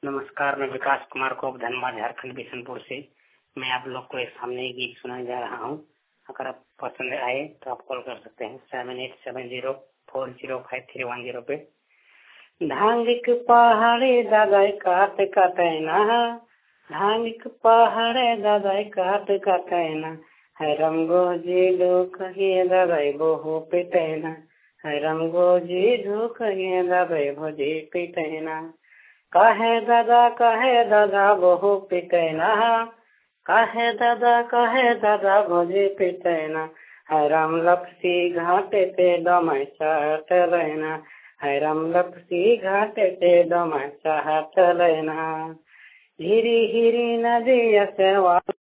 नमस्कार, मैं विकास कुमार को धनबाद झारखंड बिशनपुर से मैं आप लोग को एक सामने गीत सुनाने जा रहा हूँ। अगर आप पसंद आए तो आप कॉल कर सकते हैं 7870405310 पे। धांगिक पहाड़े दादाई काट काटैना, धांगिक पहाड़े दादाई काट काटैना, है रंगो जी दो कहिए दादाई बहु पिटैना, है रंगो जी दो कहिए दादाई भोजी पिटैना। कहे दादा बहु पिटैना, कहे दादा भोजी पिटैना, है राम लपसी घाटे पे डमै चाट रहना, है राम लपसी घाटे पे डमै चाट रहना। हिरी हिरी नदी से